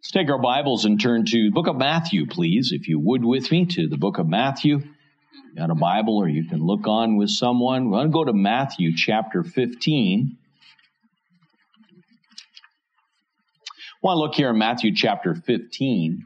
Let's take our Bibles and turn to the book of Matthew, please, if you would with me, to the book of Matthew. You got a Bible, or you can look on with someone. We're going to go to Matthew chapter 15. I want to look here in Matthew chapter 15.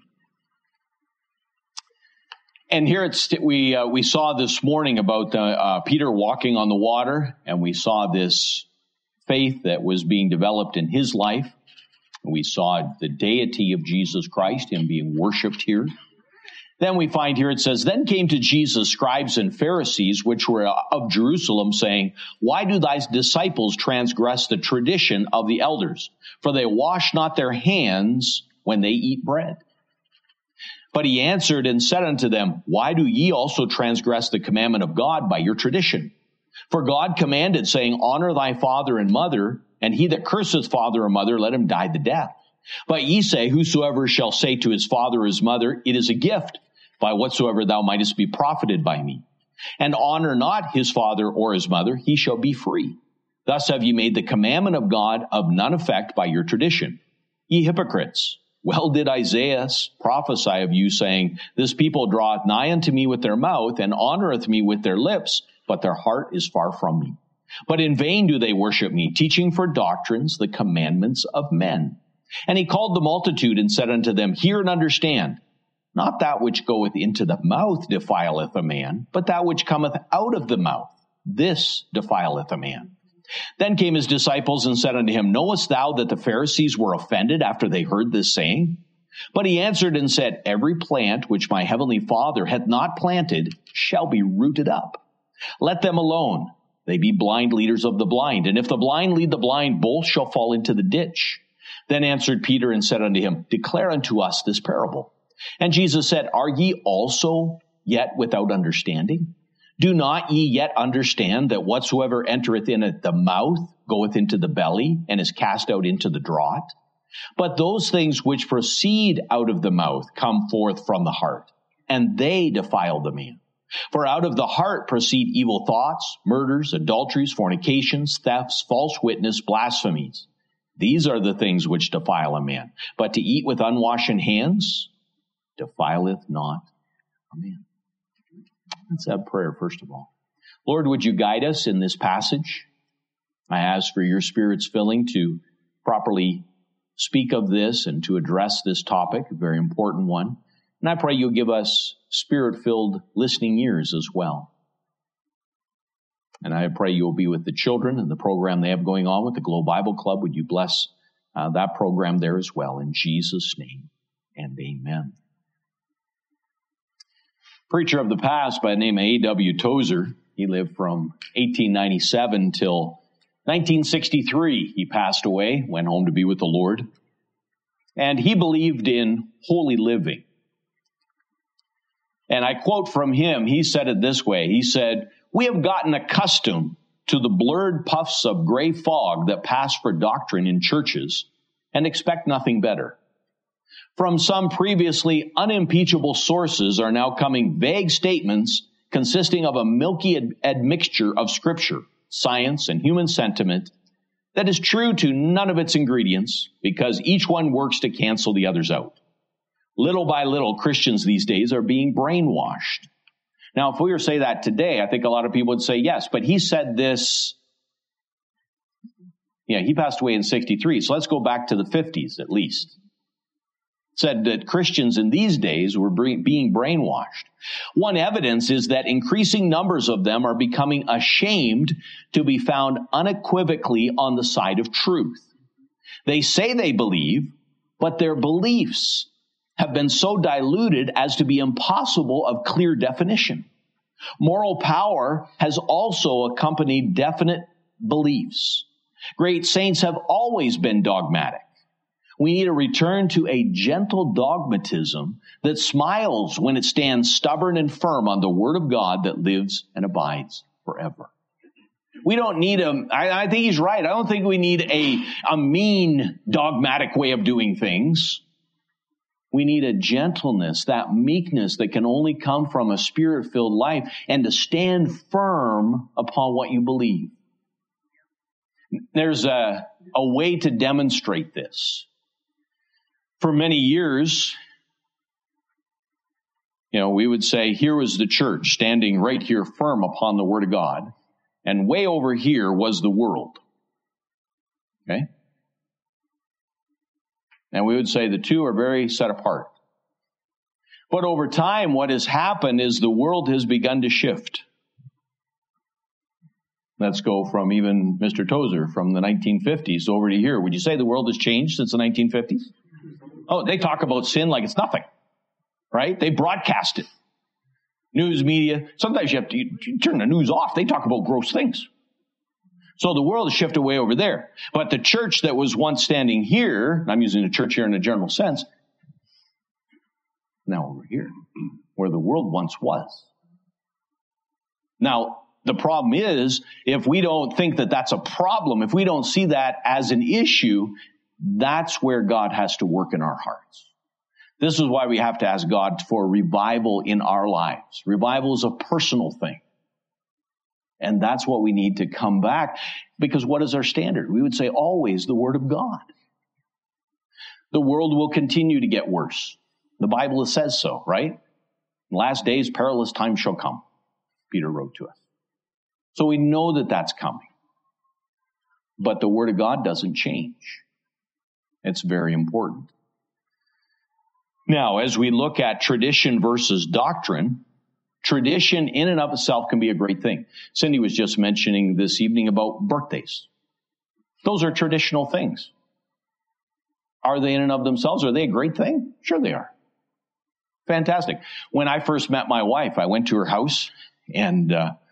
And here we saw this morning about Peter walking on the water, and we saw this faith that was being developed in his life. We saw the deity of Jesus Christ, him being worshipped here. Then we find here it says, "Then came to Jesus scribes and Pharisees, which were of Jerusalem, saying, Why do thy disciples transgress the tradition of the elders? For they wash not their hands when they eat bread. But he answered and said unto them, Why do ye also transgress the commandment of God by your tradition? For God commanded, saying, Honor thy father and mother, and he that curseth father or mother, let him die the death. But ye say, Whosoever shall say to his father or his mother, It is a gift, by whatsoever thou mightest be profited by me. And honor not his father or his mother, he shall be free. Thus have ye made the commandment of God of none effect by your tradition. Ye hypocrites, well did Isaiah prophesy of you, saying, This people draweth nigh unto me with their mouth, and honoreth me with their lips, but their heart is far from me. But in vain do they worship me, teaching for doctrines the commandments of men. And he called the multitude and said unto them, Hear and understand. Not that which goeth into the mouth defileth a man, but that which cometh out of the mouth, this defileth a man. Then came his disciples and said unto him, Knowest thou that the Pharisees were offended after they heard this saying? But he answered and said, Every plant which my heavenly Father hath not planted shall be rooted up. Let them alone. They be blind leaders of the blind. And if the blind lead the blind, both shall fall into the ditch. Then answered Peter and said unto him, Declare unto us this parable. And Jesus said, Are ye also yet without understanding? Do not ye yet understand that whatsoever entereth in at the mouth goeth into the belly, and is cast out into the draught? But those things which proceed out of the mouth come forth from the heart, and they defile the man. For out of the heart proceed evil thoughts, murders, adulteries, fornications, thefts, false witness, blasphemies. These are the things which defile a man. But to eat with unwashen hands defileth not a man." Let's have prayer first of all. Lord, would you guide us in this passage? I ask for your Spirit's filling to properly speak of this and to address this topic, a very important one. And I pray you'll give us Spirit-filled listening ears as well. And I pray you'll be with the children and the program they have going on with the Glow Bible Club. Would you bless that program there as well? In Jesus' name, and amen. Preacher of the past by the name of A.W. Tozer. He lived from 1897 till 1963. He passed away, went home to be with the Lord. And he believed in holy living. And I quote from him, he said it this way. He said, "We have gotten accustomed to the blurred puffs of gray fog that pass for doctrine in churches and expect nothing better. From some previously unimpeachable sources are now coming vague statements consisting of a milky admixture of scripture, science, and human sentiment that is true to none of its ingredients because each one works to cancel the others out. Little by little, Christians these days are being brainwashed." Now, if we were to say that today, I think a lot of people would say yes, but he said this, he passed away in 63, so let's go back to the 50s at least. Said that Christians in these days were being brainwashed. One evidence is that increasing numbers of them are becoming ashamed to be found unequivocally on the side of truth. They say they believe, but their beliefs have been so diluted as to be impossible of clear definition. Moral power has also accompanied definite beliefs. Great saints have always been dogmatic. We need a return to a gentle dogmatism that smiles when it stands stubborn and firm on the Word of God that lives and abides forever. We don't need I think he's right. I don't think we need a mean dogmatic way of doing things. We need a gentleness, that meekness that can only come from a Spirit-filled life, and to stand firm upon what you believe. There's a way to demonstrate this. For many years, we would say, here was the church standing right here firm upon the Word of God, and way over here was the world. Okay? And we would say the two are very set apart. But over time, what has happened is the world has begun to shift. Let's go from even Mr. Tozer from the 1950s over to here. Would you say the world has changed since the 1950s? Oh, they talk about sin like it's nothing, right? They broadcast it. News media. Sometimes you have to turn the news off. They talk about gross things. So the world has shifted way over there. But the church that was once standing here, I'm using the church here in a general sense, now over here, where the world once was. Now, the problem is, if we don't think that that's a problem, if we don't see that as an issue, that's where God has to work in our hearts. This is why we have to ask God for revival in our lives. Revival is a personal thing. And that's what we need to come back. Because what is our standard? We would say always the Word of God. The world will continue to get worse. The Bible says so, right? In last days, perilous times shall come, Peter wrote to us. So we know that that's coming. But the Word of God doesn't change. It's very important. Now, as we look at tradition versus doctrine, tradition in and of itself can be a great thing. Cindy was just mentioning this evening about birthdays. Those are traditional things. Are they in and of themselves? Are they a great thing? Sure they are. Fantastic. When I first met my wife, I went to her house, and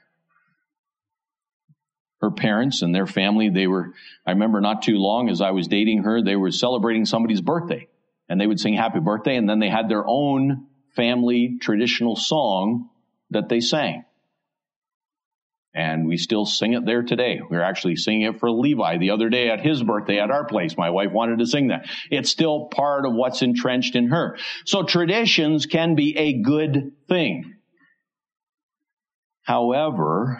her parents and their family, I remember not too long as I was dating her, they were celebrating somebody's birthday. And they would sing happy birthday, and then they had their own family traditional song that they sang. And we still sing it there today. We're actually singing it for Levi the other day at his birthday at our place. My wife wanted to sing that. It's still part of what's entrenched in her. So traditions can be a good thing. However,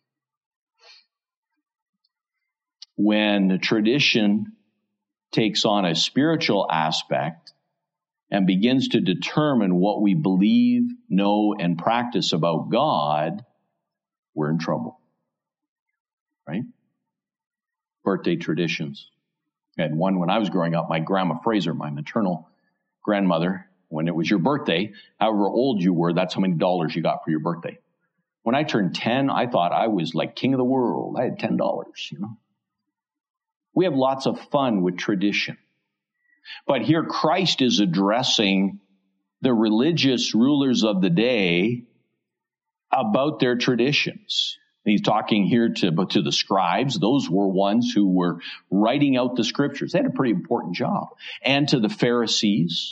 when tradition takes on a spiritual aspect and begins to determine what we believe, know, and practice about God, we're in trouble. Right? Birthday traditions. I had one when I was growing up. My Grandma Fraser, my maternal grandmother, when it was your birthday, however old you were, that's how many dollars you got for your birthday. When I turned 10, I thought I was like king of the world. I had $10, We have lots of fun with tradition. But here Christ is addressing the religious rulers of the day about their traditions. He's talking here to the scribes. Those were ones who were writing out the scriptures. They had a pretty important job. And to the Pharisees.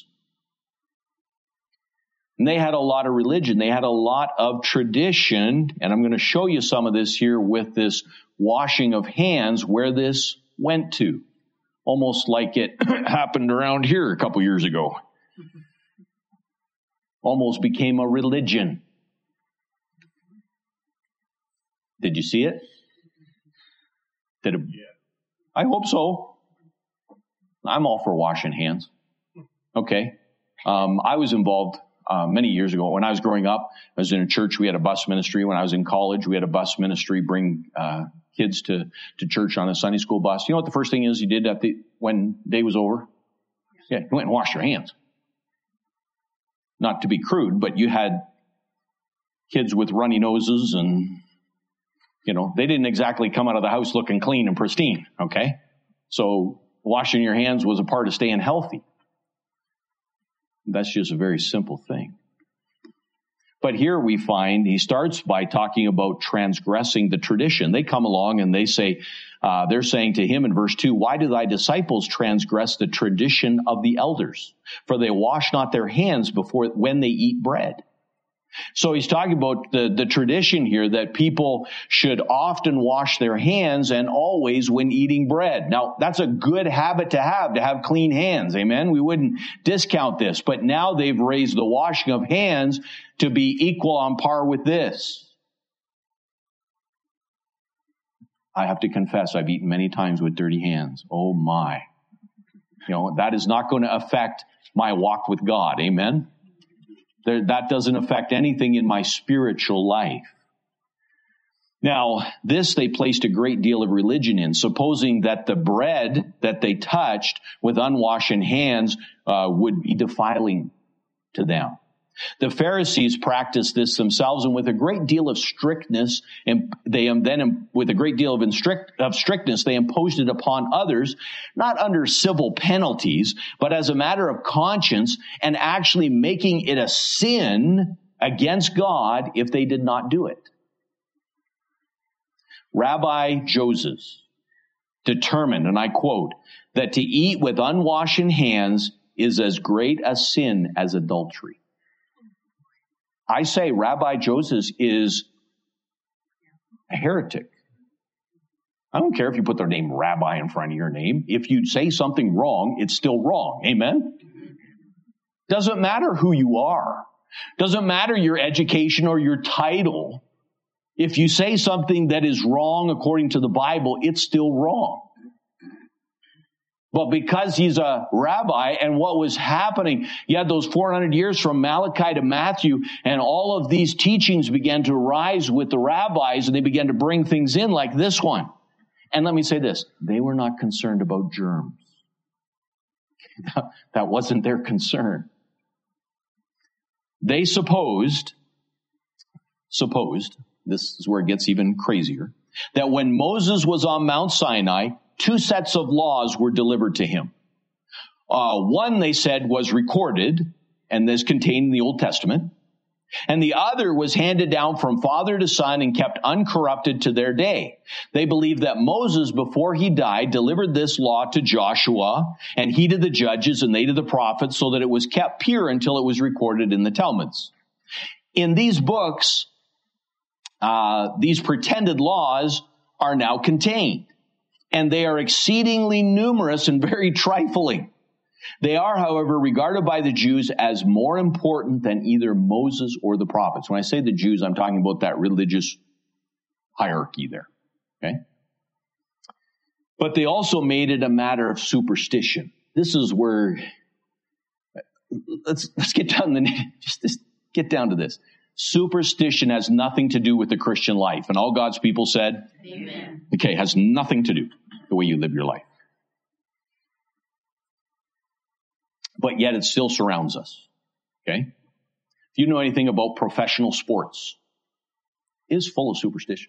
And they had a lot of religion. They had a lot of tradition. And I'm going to show you some of this here with this washing of hands, where this went to. Almost like it happened around here a couple years ago. Almost became a religion. Did you see it? I hope so. I'm all for washing hands. Okay. I was involved many years ago. When I was growing up, I was in a church. We had a bus ministry. When I was in college, we had a bus ministry bring kids to church on a Sunday school bus. You know what the first thing is you did when day was over? Yeah, you went and washed your hands. Not to be crude, but you had kids with runny noses and, they didn't exactly come out of the house looking clean and pristine, okay? So washing your hands was a part of staying healthy. That's just a very simple thing. But here we find he starts by talking about transgressing the tradition. They come along and they say, they're saying to him in verse 2, why do thy disciples transgress the tradition of the elders? For they wash not their hands when they eat bread. So he's talking about the tradition here that people should often wash their hands and always when eating bread. Now, that's a good habit to have clean hands. Amen. We wouldn't discount this, but now they've raised the washing of hands to be equal on par with this. I have to confess, I've eaten many times with dirty hands. Oh my. That is not going to affect my walk with God. Amen? That doesn't affect anything in my spiritual life. Now, this they placed a great deal of religion in, supposing that the bread that they touched with unwashed hands would be defiling to them. The Pharisees practiced this themselves, and with a great deal of strictness, and with a great deal of strictness, they imposed it upon others, not under civil penalties, but as a matter of conscience, and actually making it a sin against God if they did not do it. Rabbi Joseph determined, and I quote, that to eat with unwashed hands is as great a sin as adultery. I say Rabbi Joseph is a heretic. I don't care if you put their name rabbi in front of your name. If you say something wrong, it's still wrong. Amen? Doesn't matter who you are. Doesn't matter your education or your title. If you say something that is wrong according to the Bible, it's still wrong. But because he's a rabbi, and what was happening, you had those 400 years from Malachi to Matthew, and all of these teachings began to rise with the rabbis, and they began to bring things in like this one. And let me say this, they were not concerned about germs. That wasn't their concern. They supposed, this is where it gets even crazier, that when Moses was on Mount Sinai, 2 sets of laws were delivered to him. One, they said, was recorded, and this contained in the Old Testament. And the other was handed down from father to son and kept uncorrupted to their day. They believed that Moses, before he died, delivered this law to Joshua, and he to the judges, and they to the prophets, so that it was kept pure until it was recorded in the Talmuds. In these books, these pretended laws are now contained. And they are exceedingly numerous and very trifling. They are, however, regarded by the Jews as more important than either Moses or the prophets. When I say the Jews, I'm talking about that religious hierarchy there. Okay? But they also made it a matter of superstition. This is where, let's get down to just get down to this. Superstition has nothing to do with the Christian life. And all God's people said, amen. Okay, has nothing to do with the way you live your life. But yet it still surrounds us. Okay? If you know anything about professional sports, it is full of superstition.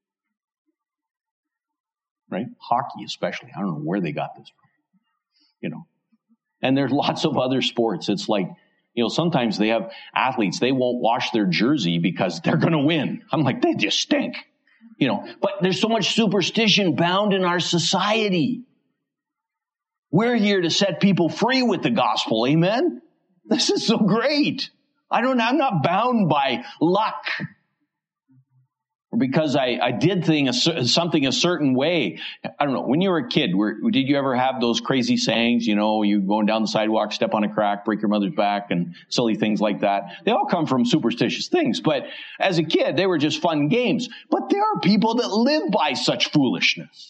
Right? Hockey especially. I don't know where they got this from. And there's lots of other sports. It's like, sometimes they have athletes, they won't wash their jersey because they're going to win. I'm like, they just stink. But there's so much superstition bound in our society. We're here to set people free with the gospel. Amen? This is so great. I'm not bound by luck. Or because I did something a certain way. I don't know. When you were a kid, did you ever have those crazy sayings? You going down the sidewalk, step on a crack, break your mother's back, and silly things like that. They all come from superstitious things. But as a kid, they were just fun games. But there are people that live by such foolishness.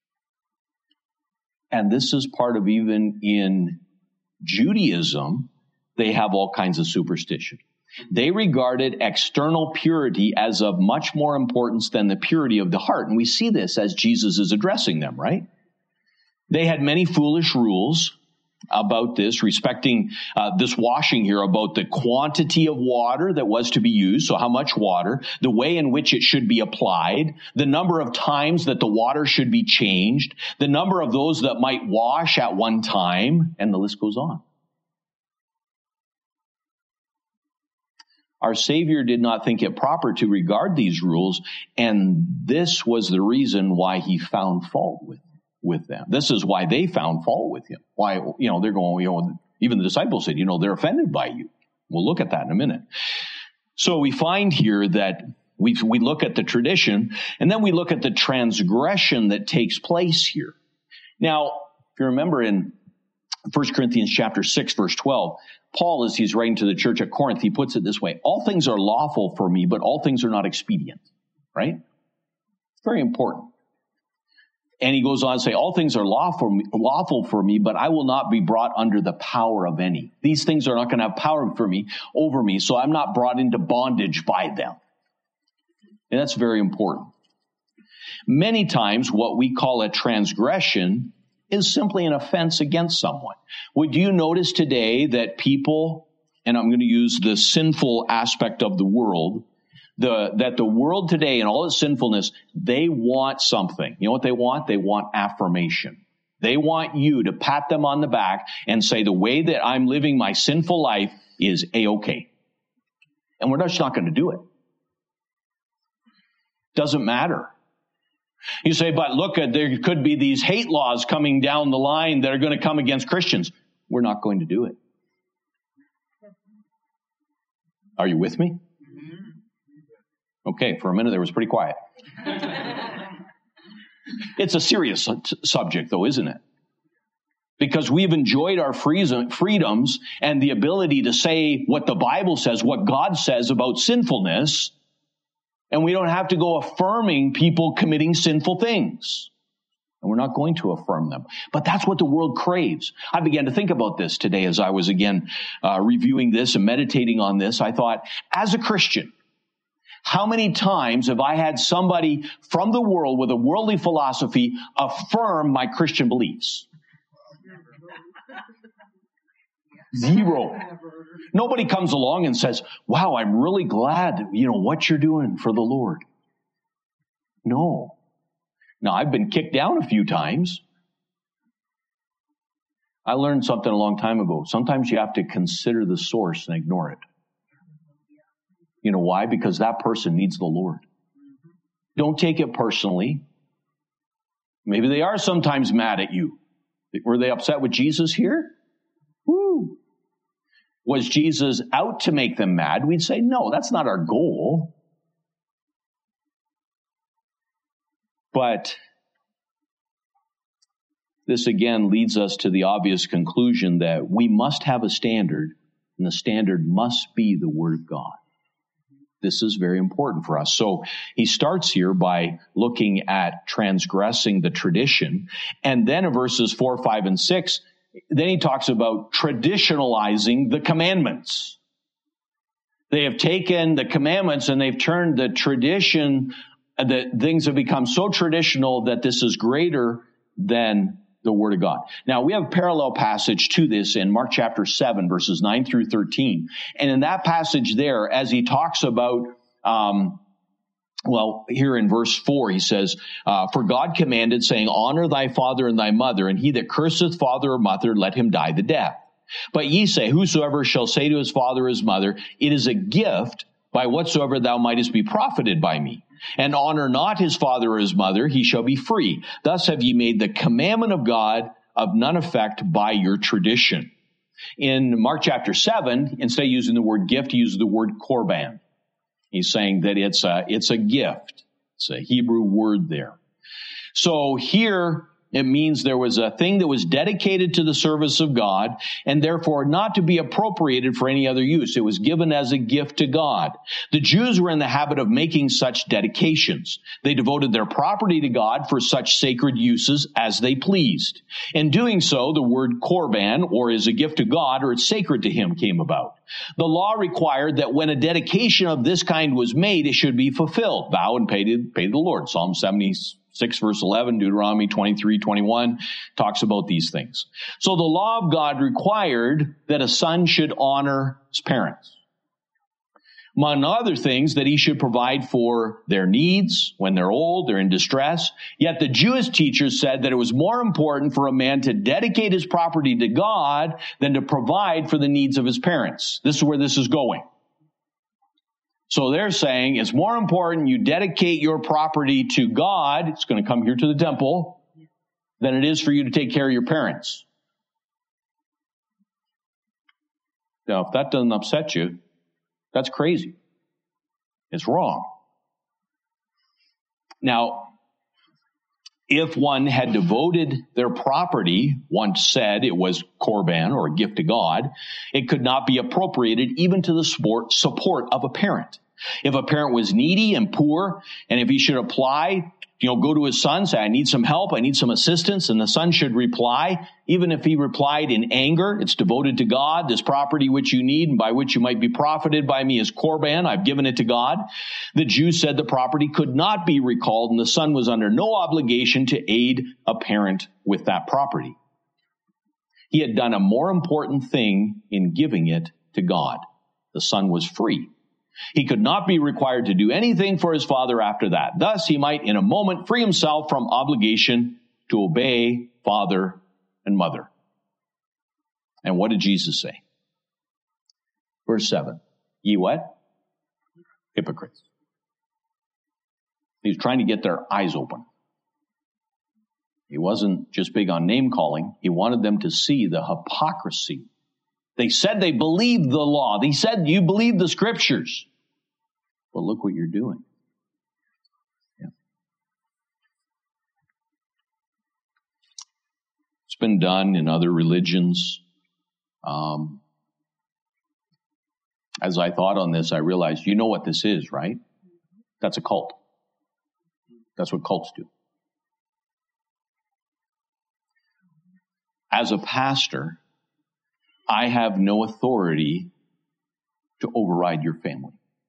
And this is part of, even in Judaism, they have all kinds of superstition. They regarded external purity as of much more importance than the purity of the heart. And we see this as Jesus is addressing them, right? They had many foolish rules about this, respecting this washing here, about the quantity of water that was to be used, so how much water, the way in which it should be applied, the number of times that the water should be changed, the number of those that might wash at one time, and the list goes on. Our Savior did not think it proper to regard these rules, and this was the reason why he found fault with them. This is why they found fault with him. Why, they're going, even the disciples said, they're offended by you. We'll look at that in a minute. So we find here that we look at the tradition, and then we look at the transgression that takes place here. Now, if you remember in 1 Corinthians chapter 6, verse 12, Paul, as he's writing to the church at Corinth, he puts it this way: all things are lawful for me, but all things are not expedient. Right? It's very important. And he goes on to say, all things are lawful for me, but I will not be brought under the power of any. These things are not going to have power over me, so I'm not brought into bondage by them. And that's very important. Many times what we call a transgression is simply an offense against someone. Would you notice today that people, and I'm going to use the sinful aspect of the world, that the world today and all its sinfulness, they want something. You know what they want? They want affirmation. They want you to pat them on the back and say, the way that I'm living my sinful life is A-okay. And we're just not going to do it. Doesn't matter. You say, but look, there could be these hate laws coming down the line that are going to come against Christians. We're not going to do it. Are you with me? Okay, for a minute there was pretty quiet. It's a serious subject, though, isn't it? Because we've enjoyed our freedoms and the ability to say what the Bible says, what God says about sinfulness, and we don't have to go affirming people committing sinful things. And we're not going to affirm them. But that's what the world craves. I began to think about this today as I was again reviewing this and meditating on this. I thought, as a Christian, how many times have I had somebody from the world with a worldly philosophy affirm my Christian beliefs? Zero. Nobody comes along and says, wow, I'm really glad, what you're doing for the Lord. No. Now, I've been kicked down a few times. I learned something a long time ago. Sometimes you have to consider the source and ignore it. You know why? Because that person needs the Lord. Don't take it personally. Maybe they are sometimes mad at you. Were they upset with Jesus here? Woo! Was Jesus out to make them mad? We'd say, no, that's not our goal. But this again leads us to the obvious conclusion that we must have a standard, and the standard must be the Word of God. This is very important for us. So he starts here by looking at transgressing the tradition. And then in verses 4, 5, and 6, then he talks about traditionalizing the commandments. They have taken the commandments and they've turned the tradition, that things have become so traditional that this is greater than the Word of God. Now, we have a parallel passage to this in Mark chapter 7, verses 9 through 13. And in that passage there, as he talks about, here in verse 4, he says, for God commanded, saying, honor thy father and thy mother, and he that curseth father or mother, let him die the death. But ye say, whosoever shall say to his father or his mother, it is a gift by whatsoever thou mightest be profited by me. And honor not his father or his mother, he shall be free. Thus have ye made the commandment of God of none effect by your tradition. In Mark chapter 7, instead of using the word gift, he uses the word korban. He's saying that it's a gift. It's a Hebrew word there. So here it means there was a thing that was dedicated to the service of God and therefore not to be appropriated for any other use. It was given as a gift to God. The Jews were in the habit of making such dedications. They devoted their property to God for such sacred uses as they pleased. In doing so, the word korban, or is a gift to God, or it's sacred to him, came about. The law required that when a dedication of this kind was made, it should be fulfilled. Vow and pay to the Lord. Psalm 76 verse 11, Deuteronomy 23:21 talks about these things. So the law of God required that a son should honor his parents. Among other things, that he should provide for their needs when they're old, they're in distress. Yet the Jewish teachers said that it was more important for a man to dedicate his property to God than to provide for the needs of his parents. This is where this is going. So they're saying it's more important you dedicate your property to God, it's going to come here to the temple, than it is for you to take care of your parents. Now, if that doesn't upset you, that's crazy. It's wrong. Now, if one had devoted their property, once said it was korban or a gift to God, it could not be appropriated even to the support of a parent. If a parent was needy and poor, and if he should apply go to his son, say, I need some help, I need some assistance, and the son should reply, even if he replied in anger, it's devoted to God, this property which you need and by which you might be profited by me is Korban, I've given it to God. The Jews said the property could not be recalled, and the son was under no obligation to aid a parent with that property. He had done a more important thing in giving it to God. The son was free. He could not be required to do anything for his father after that. Thus, he might in a moment free himself from obligation to obey father and mother. And what did Jesus say? Verse 7. Ye what? Hypocrites. He was trying to get their eyes open. He wasn't just big on name calling. He wanted them to see the hypocrisy. They said they believed the law. They said you believe the scriptures. But look what you're doing. Yeah. It's been done in other religions. As I thought on this, I realized, you know what this is, right? That's a cult. That's what cults do. As a pastor, I have no authority to override your family.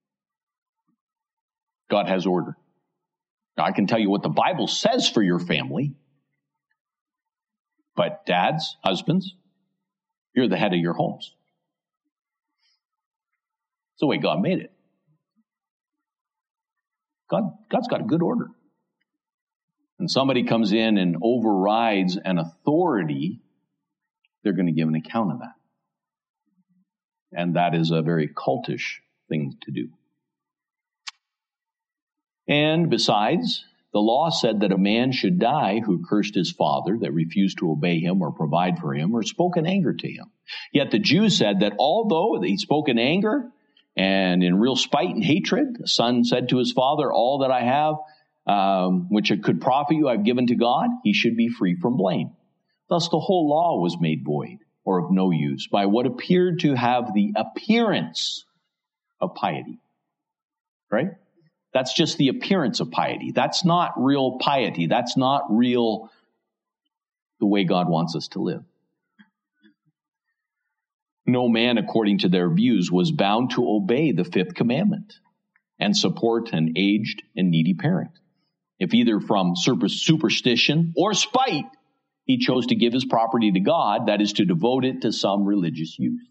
God has order. Now, I can tell you what the Bible says for your family, but dads, husbands, you're the head of your homes. It's the way God made it. God's got a good order. And somebody comes in and overrides an authority, they're going to give an account of that. And that is a very cultish thing to do. And besides, the law said that a man should die who cursed his father, that refused to obey him or provide for him, or spoke in anger to him. Yet the Jews said that although he spoke in anger and in real spite and hatred, the son said to his father, all that I have, which it could profit you, I've given to God, he should be free from blame. Thus the whole law was made void, or of no use, by what appeared to have the appearance of piety. Right? That's just the appearance of piety. That's not real piety. That's not real the way God wants us to live. No man, according to their views, was bound to obey the fifth commandment and support an aged and needy parent. If either from superstition or spite, he chose to give his property to God, that is to devote it to some religious use.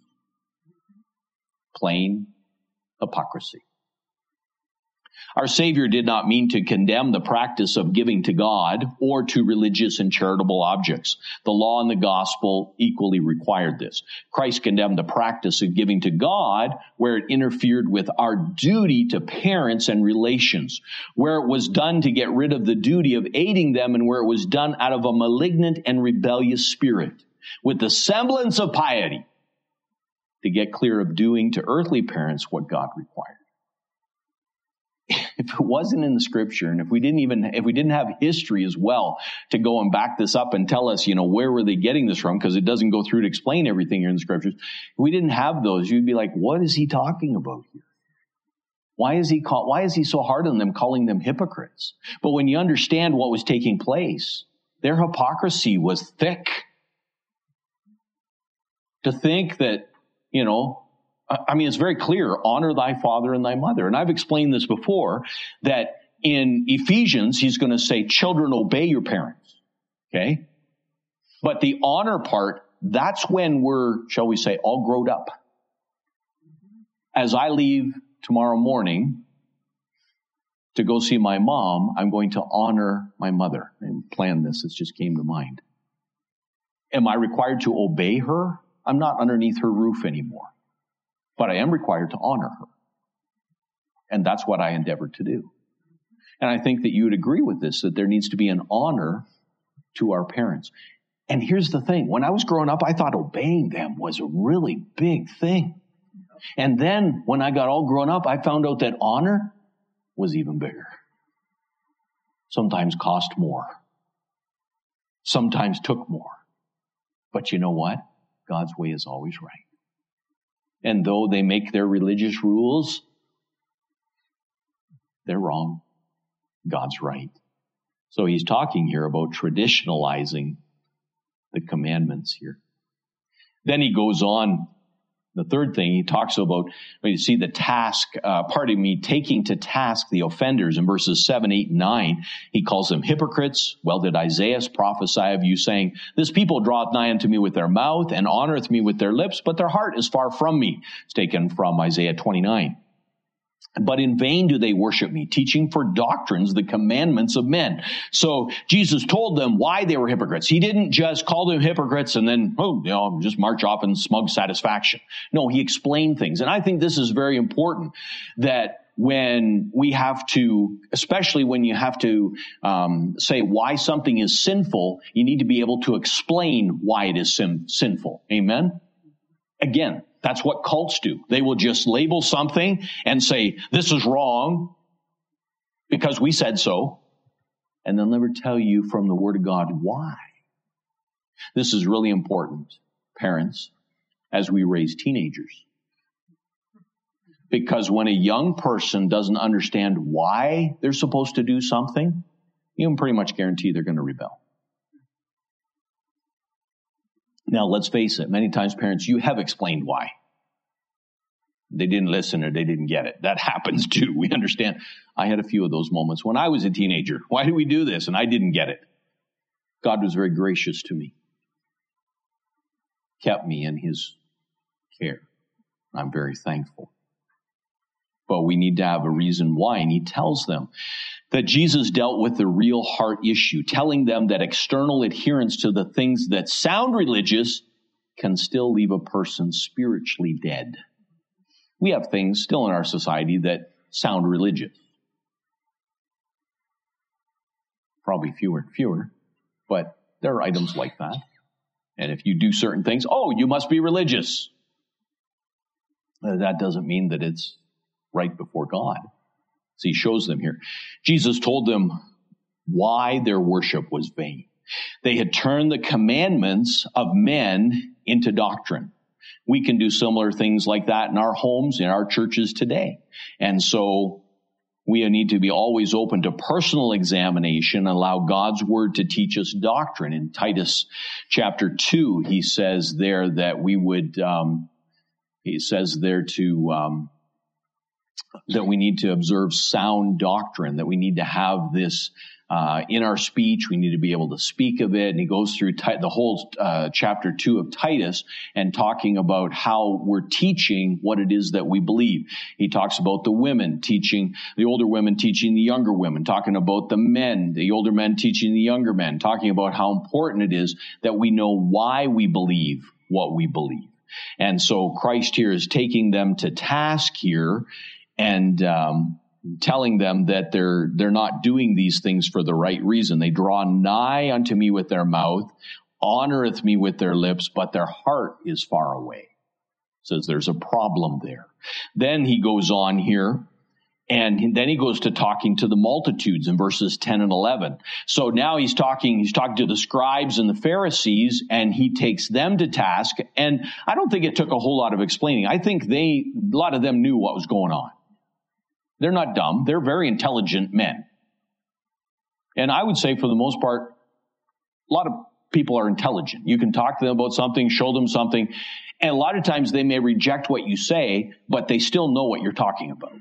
Plain hypocrisy. Our Savior did not mean to condemn the practice of giving to God or to religious and charitable objects. The law and the gospel equally required this. Christ condemned the practice of giving to God where it interfered with our duty to parents and relations, where it was done to get rid of the duty of aiding them, and where it was done out of a malignant and rebellious spirit, with the semblance of piety, to get clear of doing to earthly parents what God required. If it wasn't in the scripture, and if we didn't have history as well to go and back this up and tell us, where were they getting this from? Because it doesn't go through to explain everything here in the scriptures. If we didn't have those, you'd be like, what is he talking about here? Why is he so hard on them, calling them hypocrites? But when you understand what was taking place, their hypocrisy was thick. To think that, it's very clear, honor thy father and thy mother. And I've explained this before, that in Ephesians, he's going to say, children, obey your parents. Okay? But the honor part, that's when we're, shall we say, all grown up. As I leave tomorrow morning to go see my mom, I'm going to honor my mother. I didn't plan this, it just came to mind. Am I required to obey her? I'm not underneath her roof anymore. But I am required to honor her. And that's what I endeavored to do. And I think that you would agree with this, that there needs to be an honor to our parents. And here's the thing. When I was growing up, I thought obeying them was a really big thing. And then when I got all grown up, I found out that honor was even bigger. Sometimes cost more. Sometimes took more. But you know what? God's way is always right. And though they make their religious rules, they're wrong. God's right. So he's talking here about traditionalizing the commandments here. Then he goes on. The third thing he talks about, when you see the task, taking to task the offenders in verses 7, 8, and 9. He calls them hypocrites. Well, did Isaiah prophesy of you, saying, this people draweth nigh unto me with their mouth, and honoreth me with their lips, but their heart is far from me. It's taken from Isaiah 29. But in vain do they worship me, teaching for doctrines the commandments of men. So Jesus told them why they were hypocrites. He didn't just call them hypocrites and then, just march off in smug satisfaction. No, he explained things. And I think this is very important, that when we have to, especially when you have to say why something is sinful, you need to be able to explain why it is sinful. Amen? Again, that's what cults do. They will just label something and say, this is wrong because we said so. And they'll never tell you from the Word of God why. This is really important, parents, as we raise teenagers. Because when a young person doesn't understand why they're supposed to do something, you can pretty much guarantee they're going to rebel. Now, let's face it. Many times, parents, you have explained why. They didn't listen or they didn't get it. That happens too. We understand. I had a few of those moments when I was a teenager. Why do we do this? And I didn't get it. God was very gracious to me. Kept me in his care. I'm very thankful. But we need to have a reason why. And he tells them that Jesus dealt with the real heart issue, telling them that external adherence to the things that sound religious can still leave a person spiritually dead. We have things still in our society that sound religious. Probably fewer and fewer, but there are items like that. And if you do certain things, you must be religious. That doesn't mean that it's right before God. So he shows them here. Jesus told them why their worship was vain. They had turned the commandments of men into doctrine. We can do similar things like that in our homes, in our churches today. And so we need to be always open to personal examination and allow God's word to teach us doctrine. In Titus chapter 2, he says there that we would, that we need to observe sound doctrine, that we need to have this in our speech. We need to be able to speak of it. And he goes through the whole chapter 2 of Titus and talking about how we're teaching what it is that we believe. He talks about the women teaching, the older women teaching the younger women, talking about the men, the older men teaching the younger men, talking about how important it is that we know why we believe what we believe. And so Christ here is taking them to task here and telling them that they're not doing these things for the right reason. They draw nigh unto me with their mouth, honoreth me with their lips, but their heart is far away. Says there's a problem there. Then he goes on here, and then he goes to talking to the multitudes in verses 10 and 11. So now he's talking to the scribes and the Pharisees, and he takes them to task. And I don't think it took a whole lot of explaining. I think a lot of them knew what was going on. They're not dumb. They're very intelligent men. And I would say for the most part, a lot of people are intelligent. You can talk to them about something, show them something, and a lot of times they may reject what you say, but they still know what you're talking about.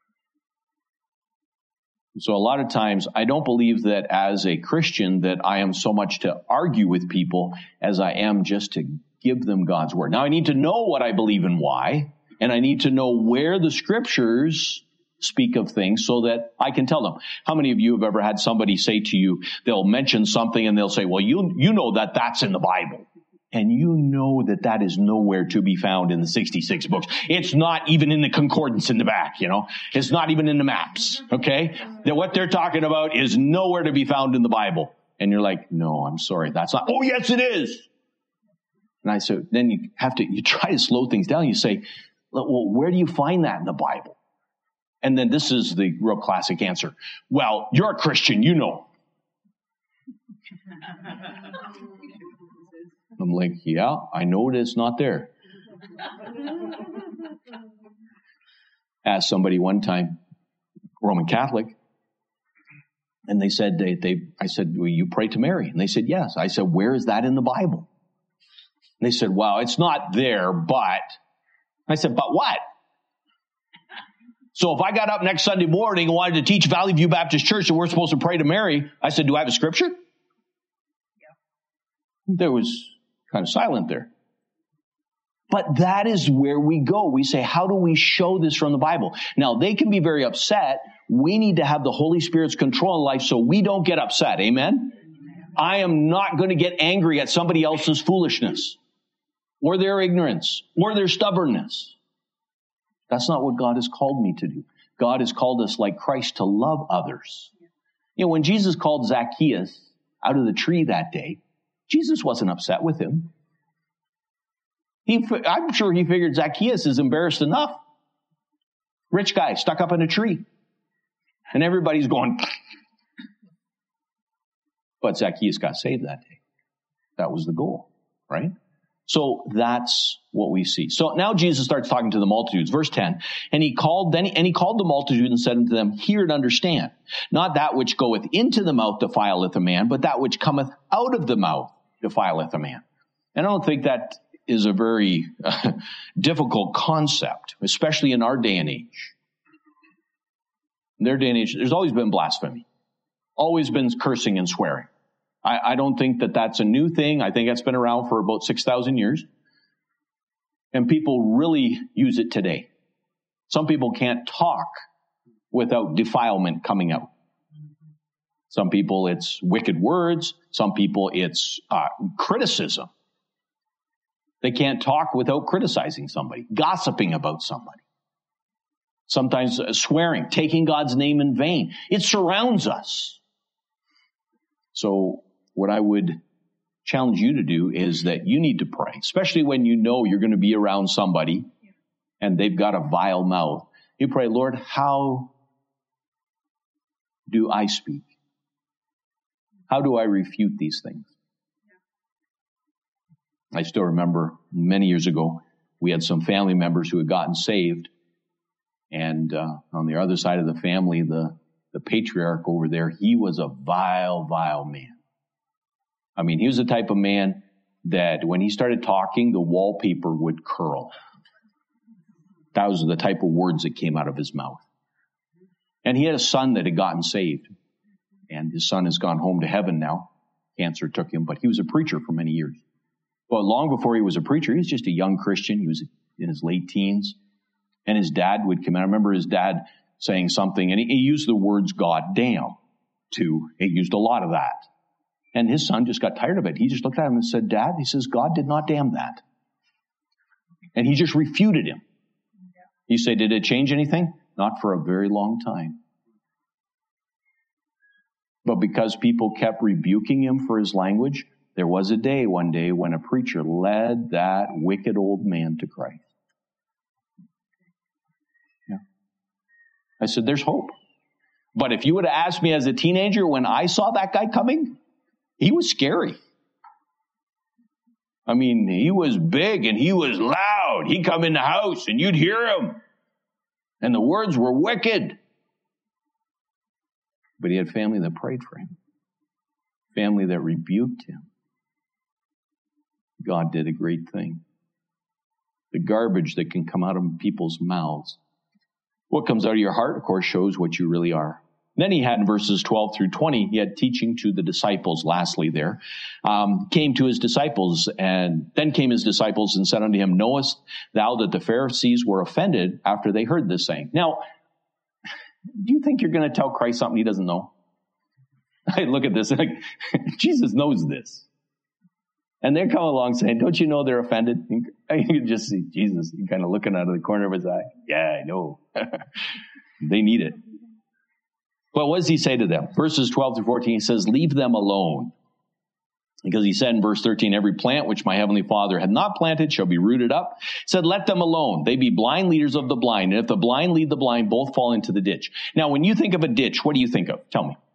So a lot of times I don't believe that as a Christian that I am so much to argue with people as I am just to give them God's word. Now I need to know what I believe and why, and I need to know where the scriptures speak of things so that I can tell them. How many of you have ever had somebody say to you, they'll mention something and they'll say, well, you know that that's in the Bible. And you know that that is nowhere to be found in the 66 books. It's not even in the concordance in the back, It's not even in the maps, okay? That what they're talking about is nowhere to be found in the Bible. And you're like, no, I'm sorry, that's not. Oh, yes, it is. And I said, then you try to slow things down. You say, well, where do you find that in the Bible? And then this is the real classic answer. Well, you're a Christian, you know. I'm like, yeah, I know it's not there. Asked somebody one time, Roman Catholic, And they said, I said, "Will you pray to Mary?" And they said, "Yes." I said, "Where is that in the Bible?" And they said, "Well, it's not there, but..." I said, "But what?" So if I got up next Sunday morning and wanted to teach Valley View Baptist Church that we're supposed to pray to Mary, I said, "Do I have a scripture?" Yeah. There was kind of silent there. But that is where we go. We say, how do we show this from the Bible? Now, they can be very upset. We need to have the Holy Spirit's control in life so we don't get upset. Amen? I am not going to get angry at somebody else's foolishness or their ignorance or their stubbornness. That's not what God has called me to do. God has called us, like Christ, to love others. You know, when Jesus called Zacchaeus out of the tree that day, Jesus wasn't upset with him. I'm sure he figured Zacchaeus is embarrassed enough. Rich guy stuck up in a tree. And everybody's going. But Zacchaeus got saved that day. That was the goal, right? So that's what we see. So now Jesus starts talking to the multitudes. Verse 10, and he called the multitude and said unto them, hear and understand. Not that which goeth into the mouth defileth a man, but that which cometh out of the mouth defileth a man. And I don't think that is a very difficult concept, especially in our day and age. In their day and age, there's always been blasphemy. Always been cursing and swearing. I don't think that that's a new thing. I think that's been around for about 6,000 years. And people really use it today. Some people can't talk without defilement coming out. Some people it's wicked words. Some people it's criticism. They can't talk without criticizing somebody, gossiping about somebody. Sometimes swearing, taking God's name in vain. It surrounds us. So what I would challenge you to do is that you need to pray, especially when you know you're going to be around somebody and they've got a vile mouth. You pray, Lord, how do I speak? How do I refute these things? I still remember many years ago, we had some family members who had gotten saved. And on the other side of the family, the patriarch over there, he was a vile, vile man. I mean, he was the type of man that when he started talking, the wallpaper would curl. Those are the type of words that came out of his mouth. And he had a son that had gotten saved. And his son has gone home to heaven now. Cancer took him, but he was a preacher for many years. But long before he was a preacher, he was just a young Christian. He was in his late teens. And his dad would come out. I remember his dad saying something, and he used the words "God damn" too. He used a lot of that. And his son just got tired of it. He just looked at him and said, "Dad," he says, "God did not damn that." And he just refuted him. You say, did it change anything? Not for a very long time. But because people kept rebuking him for his language, there was a day one day when a preacher led that wicked old man to Christ. Yeah. I said, there's hope. But if you would have asked me as a teenager when I saw that guy coming, he was scary. I mean, he was big and he was loud. He'd come in the house and you'd hear him. And the words were wicked. But he had family that prayed for him. Family that rebuked him. God did a great thing. The garbage that can come out of people's mouths. What comes out of your heart, of course, shows what you really are. Then he had in verses 12 through 20, he had teaching to the disciples, lastly there, came to his disciples, and then came his disciples and said unto him, knowest thou that the Pharisees were offended after they heard this saying? Now, do you think you're going to tell Christ something he doesn't know? I look at this and Jesus knows this. And they're coming along saying, don't you know they're offended? You can just see Jesus kind of looking out of the corner of his eye. Yeah, I know. They need it. But what does he say to them? Verses 12 through 14, he says, leave them alone. Because he said in verse 13, every plant which my heavenly Father had not planted shall be rooted up. He said, let them alone. They be blind leaders of the blind. And if the blind lead the blind, both fall into the ditch. Now, when you think of a ditch, what do you think of? Tell me.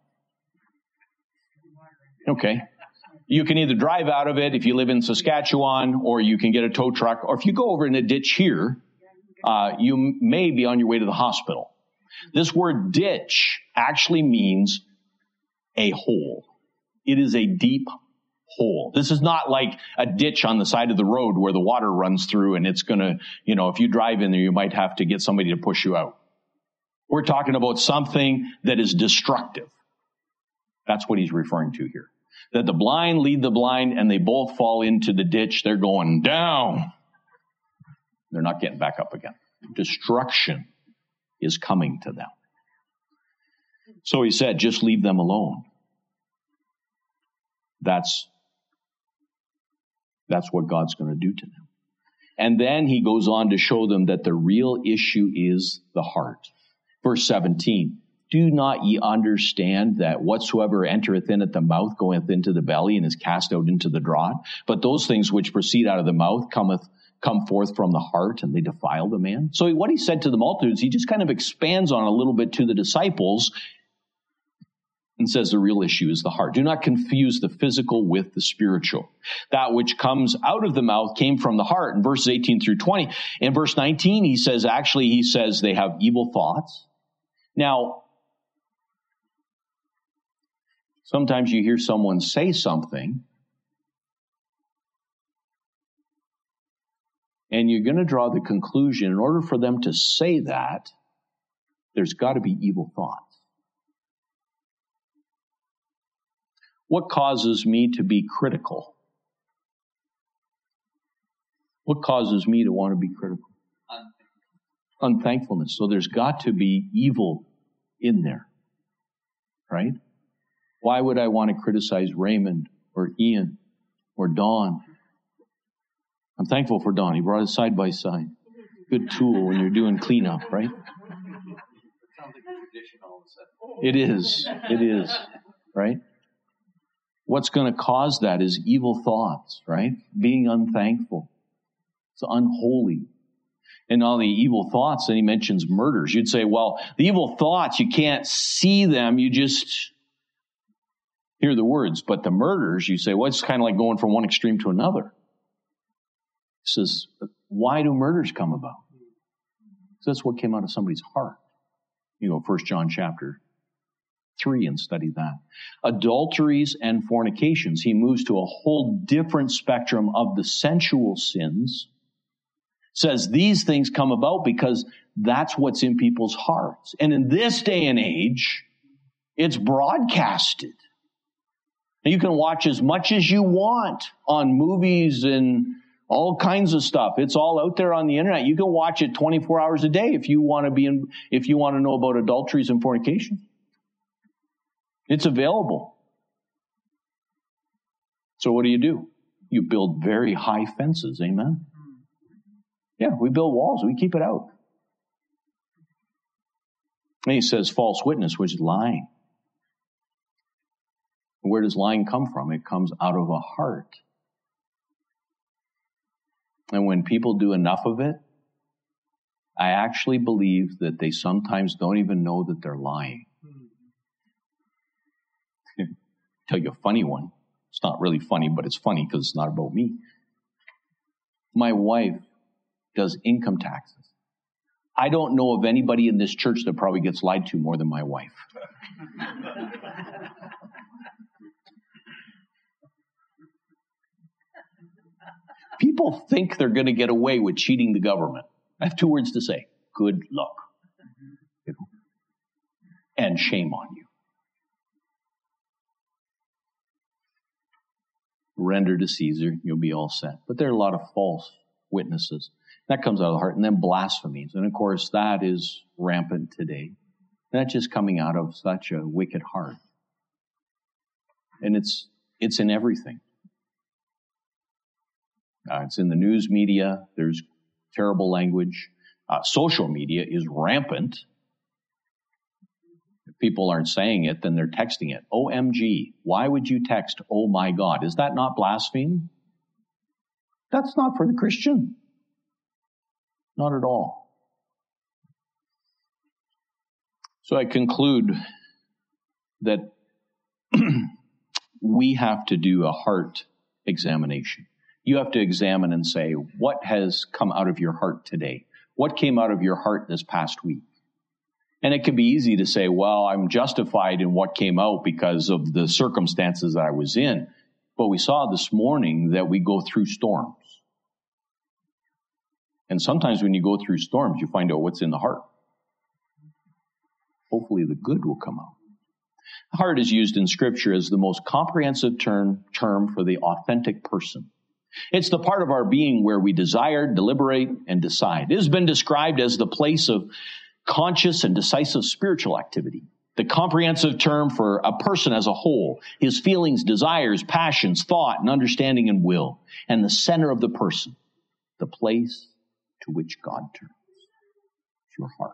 Okay. You can either drive out of it if you live in Saskatchewan, or you can get a tow truck. Or if you go over in a ditch here, you may be on your way to the hospital. This word ditch actually means a hole. It is a deep hole. This is not like a ditch on the side of the road where the water runs through and it's going to, if you drive in there, you might have to get somebody to push you out. We're talking about something that is destructive. That's what he's referring to here. That the blind lead the blind and they both fall into the ditch. They're going down. They're not getting back up again. Destruction is coming to them. So he said, just leave them alone. That's what God's going to do to them. And then he goes on to show them that the real issue is the heart. Verse 17, do not ye understand that whatsoever entereth in at the mouth goeth into the belly and is cast out into the draught? But those things which proceed out of the mouth come forth from the heart, and they defile the man. So what he said to the multitudes, he just kind of expands on a little bit to the disciples and says the real issue is the heart. Do not confuse the physical with the spiritual. That which comes out of the mouth came from the heart in verses 18 through 20. In verse 19, he says they have evil thoughts. Now, sometimes you hear someone say something, and you're going to draw the conclusion, in order for them to say that, there's got to be evil thoughts. What causes me to be critical? What causes me to want to be critical? Unthankfulness. So there's got to be evil in there, right? Why would I want to criticize Raymond or Ian or Don? I'm thankful for Don. He brought us side by side. Good tool when you're doing cleanup, right? It is, right? What's going to cause that is evil thoughts, right? Being unthankful. It's unholy. And all the evil thoughts, then he mentions murders. You'd say, well, the evil thoughts, you can't see them, you just hear the words. But the murders, you say, well, it's kind of like going from one extreme to another. He says, why do murders come about? Because that's what came out of somebody's heart. 1 John chapter 3 and study that. Adulteries and fornications. He moves to a whole different spectrum of the sensual sins. Says these things come about because that's what's in people's hearts. And in this day and age, it's broadcasted. And you can watch as much as you want on movies and all kinds of stuff. It's all out there on the internet. You can watch it 24 hours a day if you want to know about adulteries and fornication. It's available. So what do? You build very high fences. Amen? Yeah, we build walls. We keep it out. And he says false witness, which is lying. Where does lying come from? It comes out of a heart. And when people do enough of it, I actually believe that they sometimes don't even know that they're lying. Tell you a funny one. It's not really funny, but it's funny because it's not about me. My wife does income taxes. I don't know of anybody in this church that probably gets lied to more than my wife. People think they're going to get away with cheating the government. I have two words to say. Good luck. And shame on you. Render to Caesar, you'll be all set. But there are a lot of false witnesses. That comes out of the heart. And then blasphemies. And of course, that is rampant today. That's just coming out of such a wicked heart. And it's in everything. It's in the news media. There's terrible language. Social media is rampant. If people aren't saying it, then they're texting it. OMG. Why would you text, oh my God? Is that not blasphemy? That's not for the Christian. Not at all. So I conclude that we have to do a heart examination. You have to examine and say, what has come out of your heart today? What came out of your heart this past week? And it can be easy to say, well, I'm justified in what came out because of the circumstances that I was in. But we saw this morning that we go through storms. And sometimes when you go through storms, you find out what's in the heart. Hopefully the good will come out. The heart is used in Scripture as the most comprehensive term for the authentic person. It's the part of our being where we desire, deliberate, and decide. It has been described as the place of conscious and decisive spiritual activity. The comprehensive term for a person as a whole, his feelings, desires, passions, thought, and understanding and will. And the center of the person, the place to which God turns. It's your heart.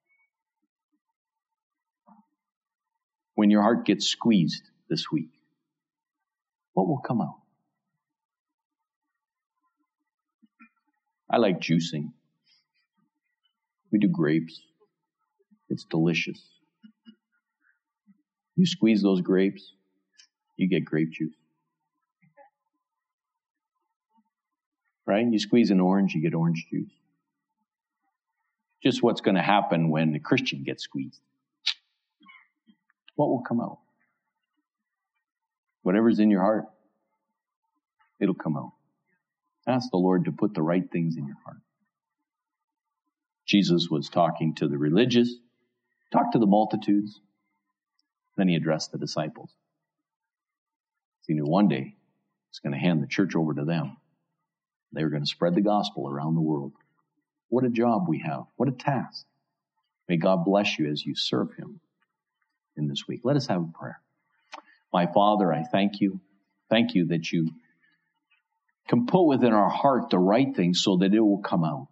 When your heart gets squeezed this week, what will come out? I like juicing. We do grapes. It's delicious. You squeeze those grapes, you get grape juice. Right? You squeeze an orange, you get orange juice. Just what's going to happen when a Christian gets squeezed. What will come out? Whatever's in your heart, it'll come out. Ask the Lord to put the right things in your heart. Jesus was talking to the religious, talked to the multitudes, then he addressed the disciples. He knew one day he's going to hand the church over to them. They were going to spread the gospel around the world. What a job we have. What a task. May God bless you as you serve him in this week. Let us have a prayer. My Father, I thank you. Thank you that you can put within our heart the right things so that it will come out.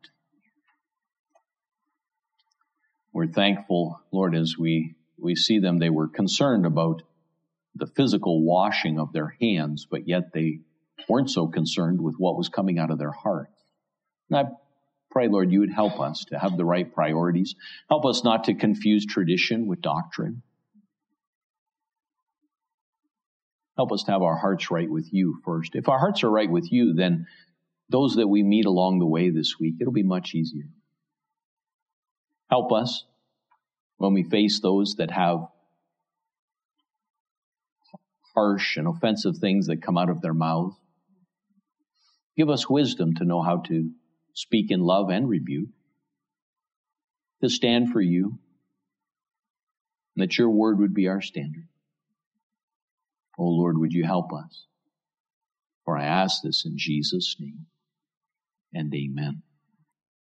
We're thankful, Lord, as we see them, they were concerned about the physical washing of their hands, but yet they weren't so concerned with what was coming out of their hearts. And I pray, Lord, you would help us to have the right priorities. Help us not to confuse tradition with doctrine. Help us to have our hearts right with you first. If our hearts are right with you, then those that we meet along the way this week, it'll be much easier. Help us when we face those that have harsh and offensive things that come out of their mouths. Give us wisdom to know how to speak in love and rebuke, to stand for you, and that your word would be our standard. Oh Lord, would you help us? For I ask this in Jesus' name, and amen.